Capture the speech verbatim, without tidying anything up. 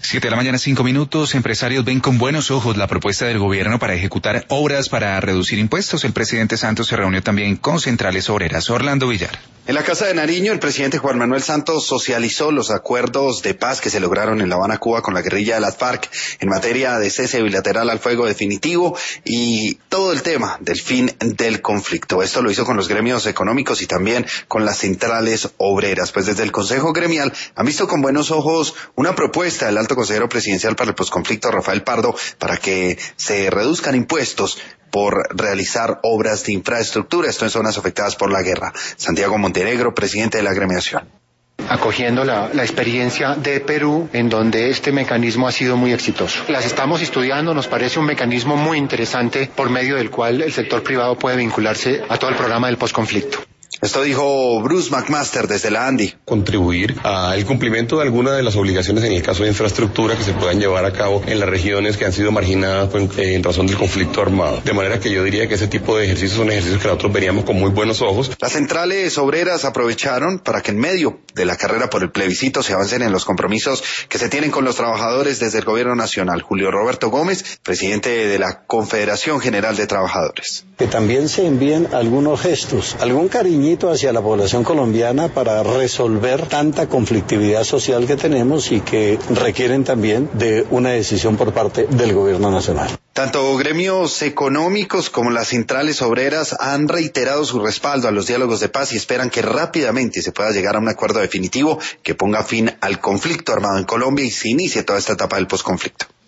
Siete de la mañana, cinco minutos. Empresarios ven con buenos ojos la propuesta del gobierno para ejecutar obras para reducir impuestos. El presidente Santos se reunió también con centrales obreras. Orlando Villar. En la Casa de Nariño, el presidente Juan Manuel Santos socializó los acuerdos de paz que se lograron en La Habana, Cuba, con la guerrilla de las FARC en materia de cese bilateral al fuego definitivo y todo el tema del fin del conflicto. Esto lo hizo con los gremios económicos y también con las centrales obreras. Pues desde el Consejo Gremial han visto con buenos ojos una propuesta del alto consejero presidencial para el posconflicto, Rafael Pardo, para que se reduzcan impuestos por realizar obras de infraestructura, esto en zonas afectadas por la guerra. Santiago Montenegro, presidente de la agremiación. Acogiendo la, la experiencia de Perú, en donde este mecanismo ha sido muy exitoso. Las estamos estudiando, nos parece un mecanismo muy interesante por medio del cual el sector privado puede vincularse a todo el programa del posconflicto. Esto dijo Bruce McMaster desde la ANDI. Contribuir al cumplimiento de algunas de las obligaciones en el caso de infraestructura que se puedan llevar a cabo en las regiones que han sido marginadas en, en razón del conflicto armado. De manera que yo diría que ese tipo de ejercicios son ejercicios que nosotros veríamos con muy buenos ojos. Las centrales obreras aprovecharon para que en medio de la carrera por el plebiscito se avancen en los compromisos que se tienen con los trabajadores desde el gobierno nacional. Julio Roberto Gómez, presidente de la Confederación General de Trabajadores. Que también se envíen algunos gestos, algún cariñito hacia la población colombiana para resolver tanta conflictividad social que tenemos y que requieren también de una decisión por parte del gobierno nacional. Tanto gremios económicos como las centrales obreras han reiterado su respaldo a los diálogos de paz y esperan que rápidamente se pueda llegar a un acuerdo definitivo que ponga fin al conflicto armado en Colombia y se inicie toda esta etapa del posconflicto.